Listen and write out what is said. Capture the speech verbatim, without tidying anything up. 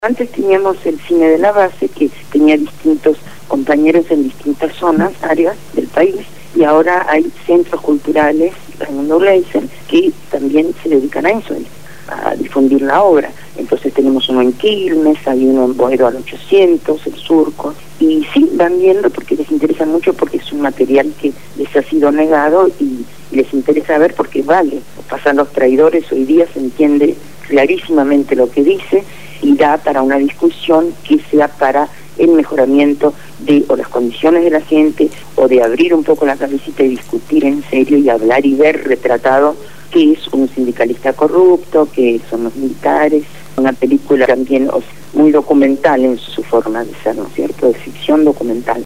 Antes teníamos el cine de la base, que tenía distintos compañeros en distintas zonas, áreas del país, y ahora hay centros culturales, Raimundo Gleiser, que también se dedican a eso, a difundir la obra. Entonces tenemos uno en Quilmes, hay uno en Boedo al ochocientos, el Surco, y sí, van viendo porque les interesa mucho, porque es un material que les ha sido negado y les interesa ver porque vale. Pasan Los Traidores, hoy día se entiende clarísimamente lo que dice y da para una discusión que sea para el mejoramiento de o las condiciones de la gente, o de abrir un poco la cabecita y discutir en serio y hablar y ver retratado qué es un sindicalista corrupto, qué son los militares. Una película también muy documental en su forma de ser, ¿no es cierto?, de ficción documental.